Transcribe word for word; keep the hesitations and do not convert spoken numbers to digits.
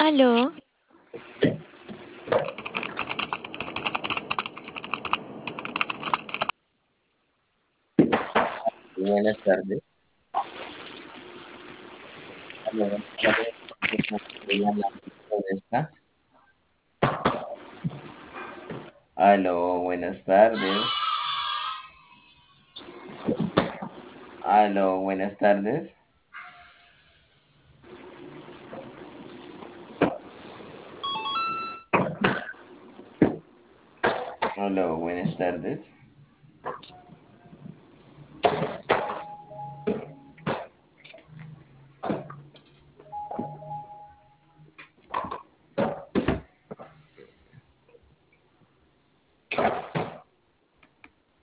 Aló, Buenas tardes. Aló, buenas tardes. Estoy hablando con esta. Aló, buenas tardes. Aló, buenas tardes. Aló, buenas tardes.